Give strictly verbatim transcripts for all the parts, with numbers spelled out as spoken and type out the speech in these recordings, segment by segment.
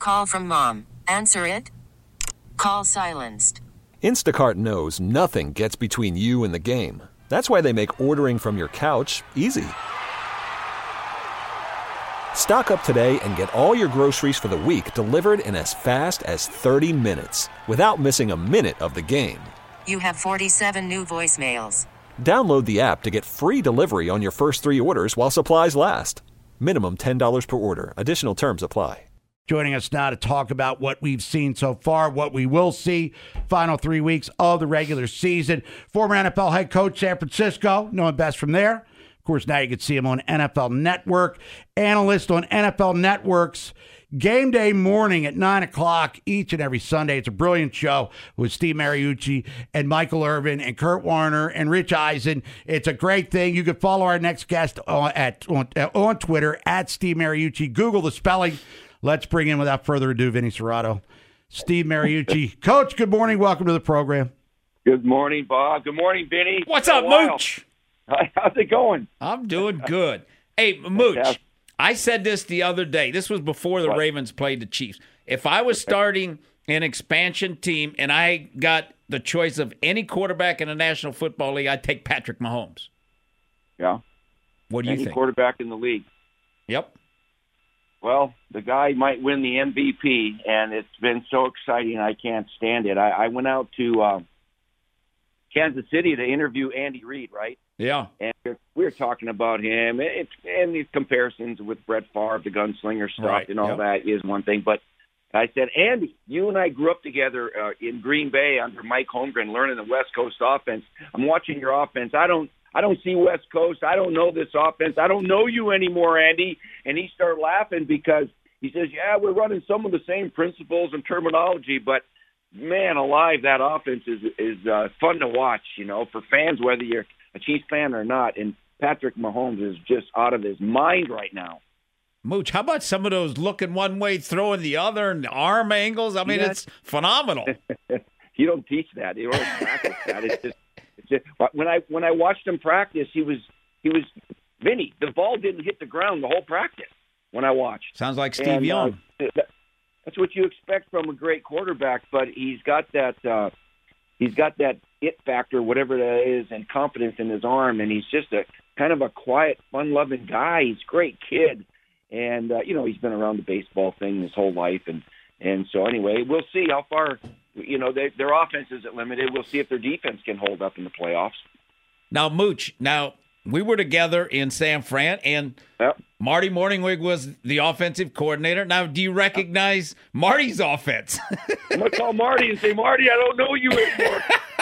Call from mom. Answer it. Call silenced. Instacart knows nothing gets between you and the game. That's why they make ordering from your couch easy. Stock up today and get all your groceries for the week delivered in as fast as thirty minutes without missing a minute of the game. You have forty-seven new voicemails. Download the app to get free delivery on your first three orders while supplies last. Minimum ten dollars per order. Additional terms apply. Joining us now to talk about what we've seen so far, what we will see, final three weeks of the regular season. Former N F L head coach, San Francisco, knowing best from there. Of course, now you can see him on N F L Network. Analyst on N F L Network's Game Day morning at nine o'clock each and every Sunday. It's a brilliant show with Steve Mariucci and Michael Irvin and Kurt Warner and Rich Eisen. It's a great thing. You can follow our next guest on, at, on, on Twitter, at Steve Mariucci. Google the spelling. Let's bring in, without further ado, Vinny Cerrato. Steve Mariucci. Coach, good morning. Welcome to the program. Good morning, Bob. Good morning, Vinny. What's up, Mooch? How's it going? I'm doing good. Hey, Mooch, I said this the other day. This was before the what? Ravens played the Chiefs. If I was starting an expansion team and I got the choice of any quarterback in the National Football League, I'd take Patrick Mahomes. Yeah. What do you any think? Quarterback in the league. Yep. Well, the guy might win the M V P, and it's been so exciting I can't stand it. I, I went out to uh, Kansas City to interview Andy Reid, right? Yeah. And we were talking about him, it's, and these comparisons with Brett Favre, the gunslinger stuff, right. and all yep. that is one thing. But I said, Andy, you and I grew up together uh, in Green Bay under Mike Holmgren, learning the West Coast offense. I'm watching your offense. I don't I don't see West Coast. I don't know this offense. I don't know you anymore, Andy. And he started laughing because he says, yeah, we're running some of the same principles and terminology, but, man alive, that offense is is uh, fun to watch, you know, for fans, whether you're a Chiefs fan or not. And Patrick Mahomes is just out of his mind right now. Mooch, how about some of those looking one way, throwing the other, and the arm angles? I mean, yeah. It's phenomenal. You don't teach that. You don't practice that. It's just, it's just when I when I watched him practice, he was he was Vinny. The ball didn't hit the ground the whole practice when I watched. Sounds like Steve and, Young. Uh, that's what you expect from a great quarterback, but he's got that uh, he's got that it factor, whatever that is, and confidence in his arm, and he's just a kind of a quiet, fun-loving guy. He's a great kid. And, uh, you know, he's been around the baseball thing his whole life. And, and so, anyway, we'll see how far, you know, they, their offense isn't limited. We'll see if their defense can hold up in the playoffs. Now, Mooch, now, we were together in San Fran, and yep. Marty Morningwig was the offensive coordinator. Now, do you recognize yep. Marty's offense? I'm going to call Marty and say, Marty, I don't know you anymore.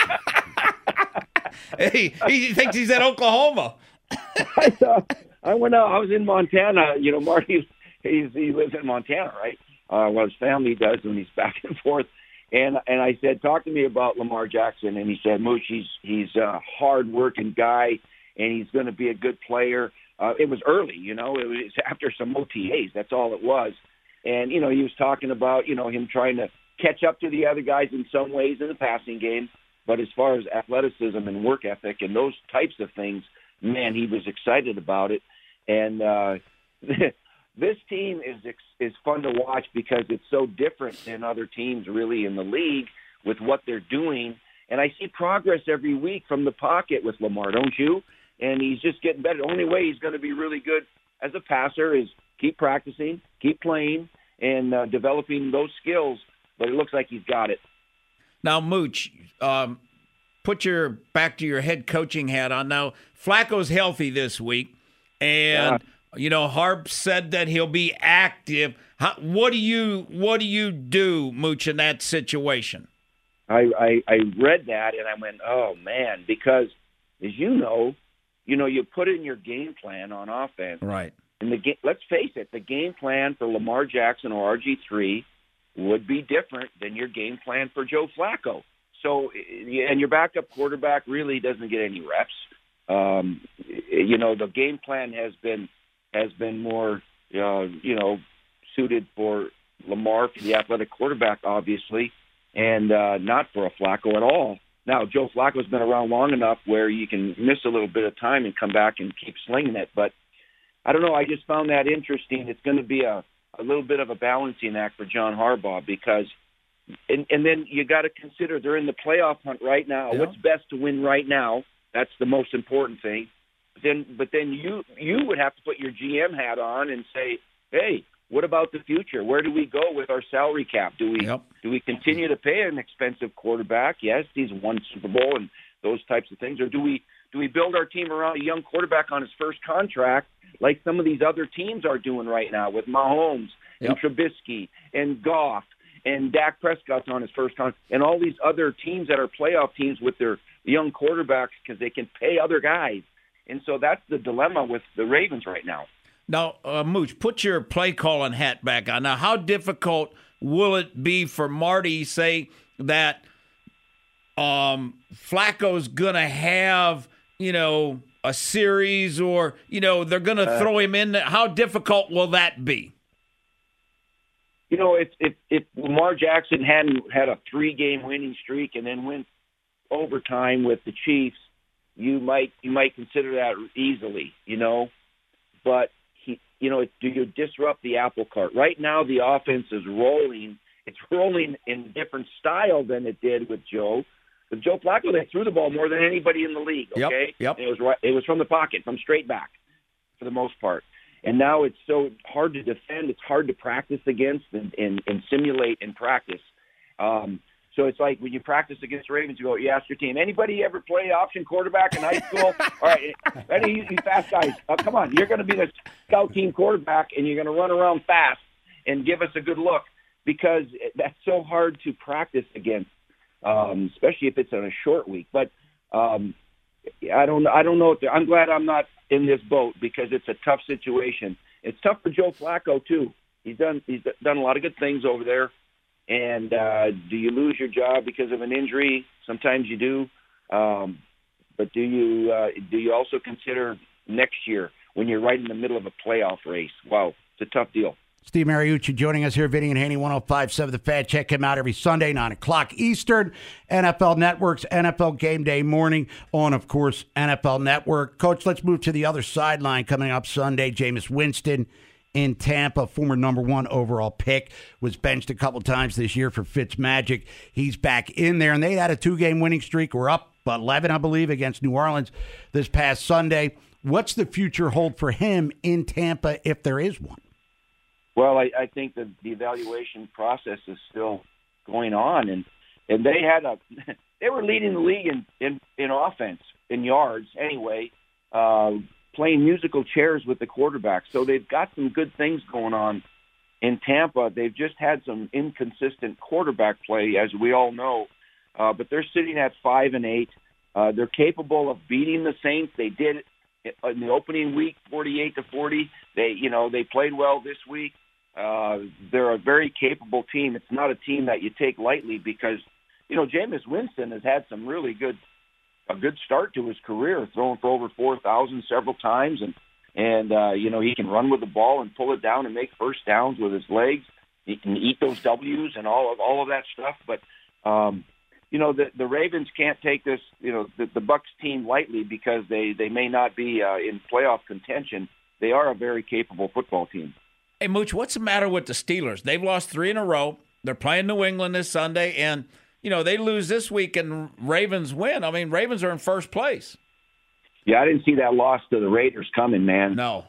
Hey, he thinks he's at Oklahoma. I thought. I went out. I was in Montana. You know, Marty, he's, he lives in Montana, right? Uh, well, his family does when he's back and forth. And and I said, talk to me about Lamar Jackson. And he said, Mooch, he's he's a hard-working guy, and he's going to be a good player. Uh, it was early, you know. It was after some O T As. That's all it was. And, you know, he was talking about, you know, him trying to catch up to the other guys in some ways in the passing game. But as far as athleticism and work ethic and those types of things, man, he was excited about it. And uh, this team is is fun to watch because it's so different than other teams really in the league with what they're doing. And I see progress every week from the pocket with Lamar, don't you? And he's just getting better. The only way he's going to be really good as a passer is keep practicing, keep playing, and uh, developing those skills. But it looks like he's got it. Now, Mooch, um, put your back to your head coaching hat on. Now, Flacco's healthy this week. And, yeah. you know, Harp said that he'll be active. How, what do you what do you do, Mooch, in that situation? I, I, I read that, and I went, oh, man, because, as you know, you know, you put in your game plan on offense. Right. And the ga- let's face it, the game plan for Lamar Jackson or R G three would be different than your game plan for Joe Flacco. So, and your backup quarterback really doesn't get any reps. Um, you know, the game plan has been has been more, uh, you know, suited for Lamar, for the athletic quarterback, obviously, and uh, not for a Flacco at all. Now, Joe Flacco's been around long enough where you can miss a little bit of time and come back and keep slinging it. But I don't know. I just found that interesting. It's going to be a a little bit of a balancing act for John Harbaugh because, and, and then you got to consider they're in the playoff hunt right now. Yeah. What's best to win right now? That's the most important thing. But then, but then you you would have to put your G M hat on and say, hey, what about the future? Where do we go with our salary cap? Do we Yep. do we continue to pay an expensive quarterback? Yes, he's won Super Bowl and those types of things, or do we do we build our team around a young quarterback on his first contract, like some of these other teams are doing right now with Mahomes Yep. and Trubisky and Goff and Dak Prescott's on his first contract, and all these other teams that are playoff teams with their young quarterbacks because they can pay other guys. And so that's the dilemma with the Ravens right now. Now, uh, Mooch, put your play calling hat back on. Now, how difficult will it be for Marty, say, that um, Flacco's going to have, you know, a series or, you know, they're going to uh, throw him in? How difficult will that be? You know, if, if, if Lamar Jackson hadn't had a three-game winning streak and then went overtime with the Chiefs, you might you might consider that easily, you know. But, he, you know, do you disrupt the apple cart? Right now the offense is rolling. It's rolling in a different style than it did with Joe. With Joe Flacco, they threw the ball more than anybody in the league, okay? Yep, yep. It was right, it was from the pocket, from straight back for the most part. And now it's so hard to defend. It's hard to practice against and, and, and simulate in practice. Um So it's like when you practice against the Ravens, you go, you ask your team, anybody ever play option quarterback in high school? All right, any of you fast guys, oh, come on, you're going to be the scout team quarterback, and you're going to run around fast and give us a good look because that's so hard to practice against, um, especially if it's on a short week. But um, I don't, I don't know. If I'm glad I'm not in this boat because it's a tough situation. It's tough for Joe Flacco too. He's done, he's done a lot of good things over there. And uh, do you lose your job because of an injury? Sometimes you do. Um, but do you uh, do you also consider next year when you're right in the middle of a playoff race? Wow, it's a tough deal. Steve Mariucci joining us here, Vinny and Haney, one oh five point seven The Fan. Check him out every Sunday, nine o'clock Eastern. N F L Network's N F L Game Day morning on, of course, N F L Network. Coach, let's move to the other sideline coming up Sunday. Jameis Winston in Tampa, former number one overall pick, was benched a couple times this year for Fitzmagic. He's back in there, and they had a two-game winning streak. We're up eleven, I believe, against New Orleans this past Sunday. What's the future hold for him in Tampa, if there is one? Well, I, I think that the evaluation process is still going on, and and they had a they were leading the league in in, in offense in yards anyway. Uh, playing musical chairs with the quarterback. So they've got some good things going on in Tampa. They've just had some inconsistent quarterback play, as we all know. Uh, but they're sitting at five and eight. Uh, they're capable of beating the Saints. They did it in the opening week, forty-eight to forty. They, you know, they played well this week. Uh, they're a very capable team. It's not a team that you take lightly because, you know, Jameis Winston has had some really good a good start to his career, throwing for over four thousand several times. And, and uh, you know, he can run with the ball and pull it down and make first downs with his legs. He can eat those W's and all of all of that stuff. But, um, you know, the, the Ravens can't take this, you know, the, the Bucs team lightly because they, they may not be uh, in playoff contention. They are a very capable football team. Hey, Mooch, what's the matter with the Steelers? They've lost three in a row. They're playing New England this Sunday, and you know, they lose this week and Ravens win. I mean, Ravens are in first place. Yeah, I didn't see that loss to the Raiders coming, man. No.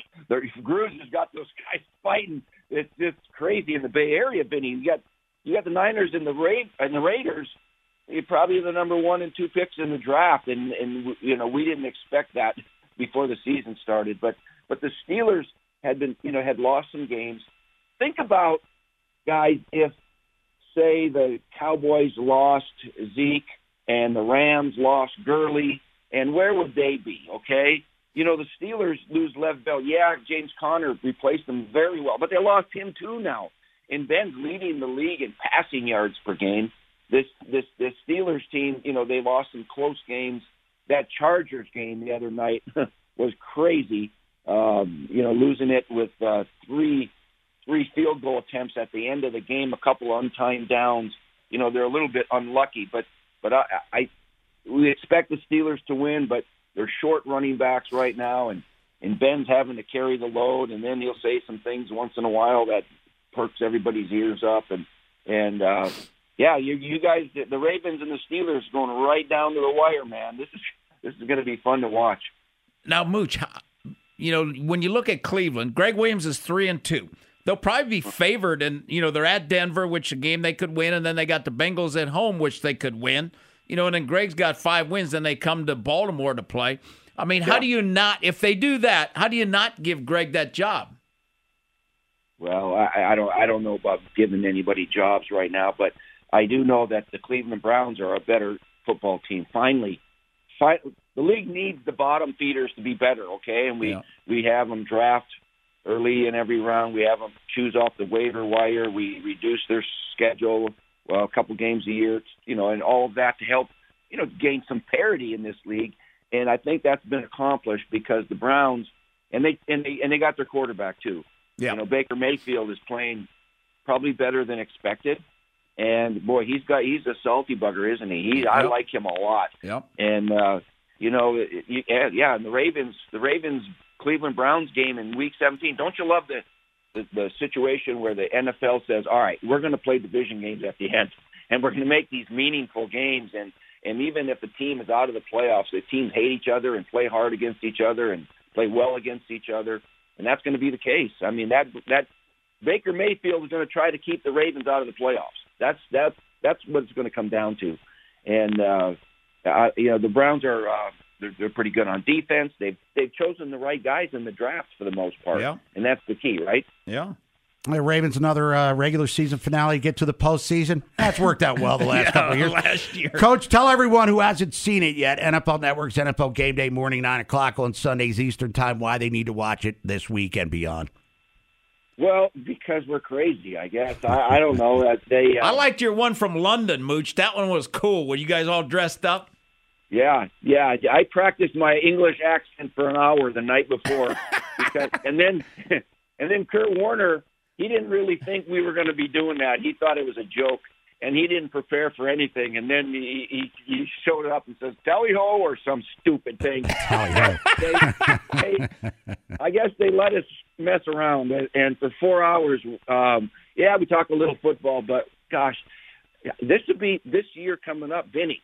Gruden has got those guys fighting. It's it's crazy in the Bay Area, Vinny. You got you got the Niners and the Ra- and the Raiders. You're probably the number one and two picks in the draft, and and you know we didn't expect that before the season started. But but the Steelers had been you know had lost some games. Think about, guys, if say the Cowboys lost Zeke and the Rams lost Gurley, and where would they be, okay? You know, the Steelers lose Lev Bell. Yeah, James Conner replaced them very well, but they lost him too now. And Ben's leading the league in passing yards per game. This this this Steelers team, you know, they lost some close games. That Chargers game the other night was crazy, um, you know, losing it with uh, three – three field goal attempts at the end of the game, a couple untimed downs. You know, they're a little bit unlucky, but but I, I we expect the Steelers to win, but they're short running backs right now, and and Ben's having to carry the load, and then he'll say some things once in a while that perks everybody's ears up. And, and uh, yeah, you, you guys, the Ravens and the Steelers going right down to the wire, man. This is this is going to be fun to watch. Now, Mooch, you know, when you look at Cleveland, Greg Williams is three and two. They'll probably be favored, and you know they're at Denver, which a game they could win, and then they got the Bengals at home, which they could win. You know, and then Greg's got five wins, then they come to Baltimore to play. I mean, how yeah. do you not, if they do that, how do you not give Greg that job? Well, I, I don't, I don't know about giving anybody jobs right now, but I do know that the Cleveland Browns are a better football team. Finally, fi- the league needs the bottom feeders to be better, okay? And we Yeah. we have them draft early in every round. We have them choose off the waiver wire. We reduce their schedule, well, a couple games a year, you know, and all of that to help, you know, gain some parity in this league. And I think that's been accomplished because the Browns, and they and they and they got their quarterback too. Yeah. You know, Baker Mayfield is playing probably better than expected. And boy, he's got he's a salty bugger, isn't he? He Yep. I like him a lot. Yep. And uh, you know, it, you, yeah, and the Ravens, the Ravens Cleveland Browns game in Week seventeen. Don't you love the the, the situation where the N F L says, "All right, we're going to play division games at the end, and we're going to make these meaningful games." And and even if the team is out of the playoffs, the teams hate each other and play hard against each other and play well against each other, and that's going to be the case. I mean, that that Baker Mayfield is going to try to keep the Ravens out of the playoffs. That's that's that's what it's going to come down to. And uh, I, you know, the Browns are. Uh, They're, they're pretty good on defense. They've they've chosen the right guys in the draft for the most part, Yeah. and that's the key, right? Yeah. The Ravens, another uh, regular season finale, get to the postseason. That's worked out well the last Yeah, couple of years. last year. Coach, tell everyone who hasn't seen it yet, N F L Network's N F L Game Day morning, nine o'clock on Sundays Eastern Time, why they need to watch it this week and beyond. Well, because we're crazy, I guess. I, I don't know. Uh, they. Uh, I liked your one from London, Mooch. That one was cool. Were you guys all dressed up? Yeah, yeah. I practiced my English accent for an hour the night before, because, and then and then Kurt Warner, he didn't really think we were going to be doing that. He thought it was a joke, and he didn't prepare for anything. And then he he, he showed up and says "tally ho" or some stupid thing. Tally ho. they, they, I guess they let us mess around, and, and for four hours, um, yeah, we talked a little football, but gosh, this would be this year coming up, Vinny.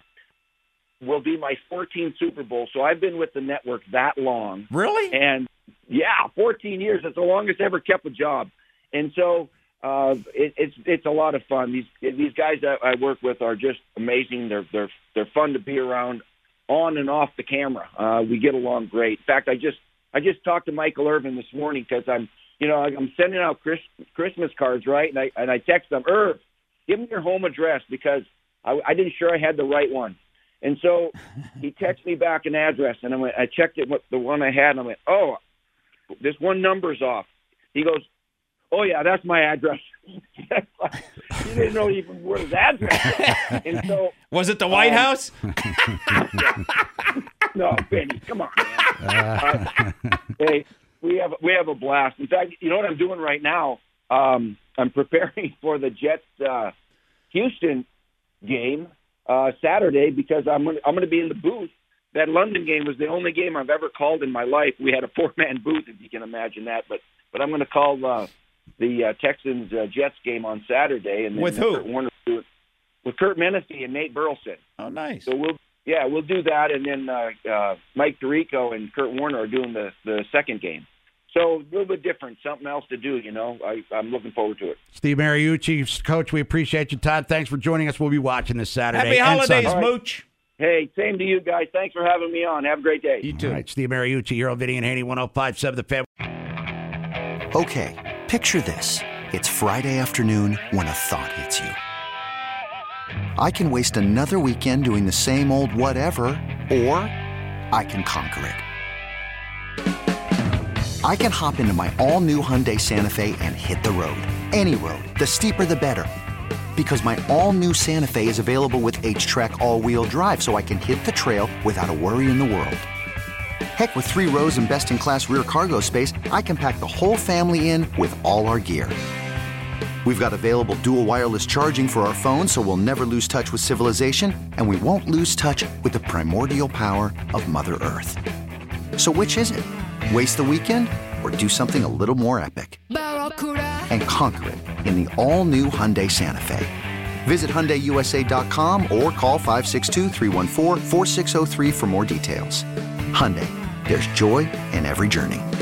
Will be my fourteenth Super Bowl. So I've been with the network that long. Really? And yeah, fourteen years. It's the longest I ever kept a job. And so uh, it, it's it's a lot of fun. These these guys that I work with are just amazing. They're they're they're fun to be around, on and off the camera. Uh, we get along great. In fact, I just I just talked to Michael Irvin this morning because I'm you know I'm sending out Chris, Christmas cards, right? And I and I text them, Irv, give me your home address because I, I didn't sure I had the right one. And so he texted me back an address, and I went, I checked it, what the one I had, and I went, oh, this one number's off. He goes, oh, yeah, that's my address. He didn't know even where his address was. And so, was it the White um, House? No, Benny, come on, man. Uh, hey, we have we have a blast. In fact, you know what I'm doing right now? Um, I'm preparing for the Jets uh, Houston game. Uh, Saturday because I'm gonna, I'm going to be in the booth. That London game was the only game I've ever called in my life. We had a four-man booth, if you can imagine that. But but I'm going to call uh, the uh, Texans uh, Jets game on Saturday, and then With who? Kurt Warner do it with Kurt Menefee and Nate Burleson. Oh, nice. So we'll yeah we'll do that, and then uh, uh, Mike Tirico and Kurt Warner are doing the the second game. So a little bit different, something else to do, you know. I, I'm looking forward to it. Steve Mariucci, Coach, we appreciate your time. Thanks for joining us. We'll be watching this Saturday. Happy holidays, Sunday. Mooch. Hey, same to you guys. Thanks for having me on. Have a great day. You too. All right, Steve Mariucci here on Vinny and Haney, one oh five point seven The Fan. Okay, picture this. It's Friday afternoon when a thought hits you. I can waste another weekend doing the same old whatever, or I can conquer it. I can hop into my all-new Hyundai Santa Fe and hit the road. Any road. The steeper, the better. Because my all-new Santa Fe is available with H-Track all-wheel drive, so I can hit the trail without a worry in the world. Heck, with three rows and best-in-class rear cargo space, I can pack the whole family in with all our gear. We've got available dual wireless charging for our phones, so we'll never lose touch with civilization, and we won't lose touch with the primordial power of Mother Earth. So which is it? Waste the weekend or do something a little more epic and conquer it in the all-new Hyundai Santa Fe. Visit Hyundai U S A dot com or call five six two, three one four, four six zero three for more details. Hyundai, there's joy in every journey.